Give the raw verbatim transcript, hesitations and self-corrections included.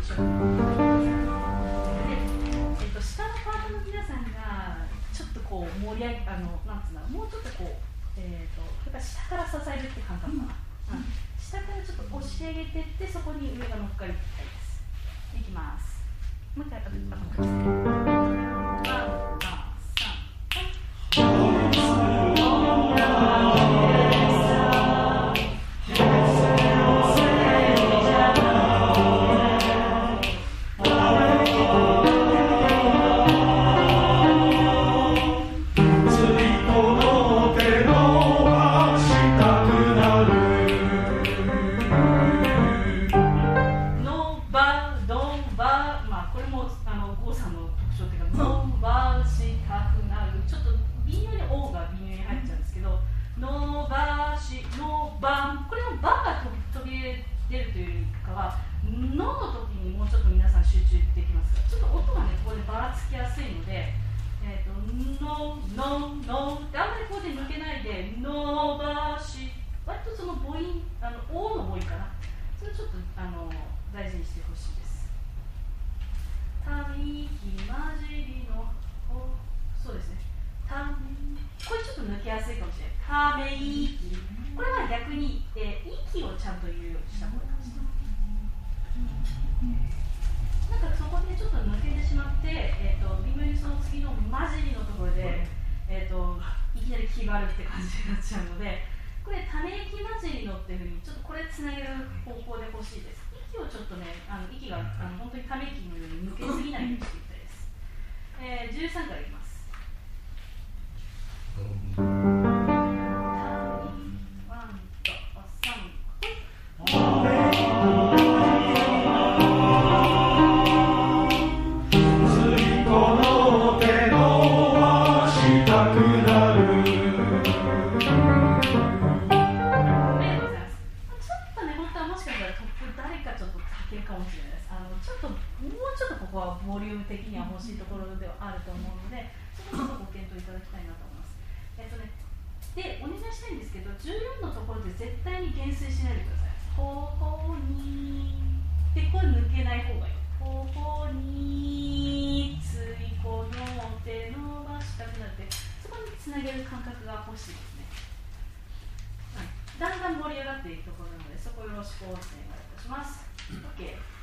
しょう。で、えっと、下のパートの皆さんがちょっとこう盛り上げ、あのなんつうの、もうちょっとこう、えー、とやっぱ下から支えるって感覚かな、うん、下からちょっと押し上げていって、そこに上が乗っかりたいです。いきます。もう一回頭からですね。だんだん盛り上がっていくところなので、そこよろしくお願いいたします。OK。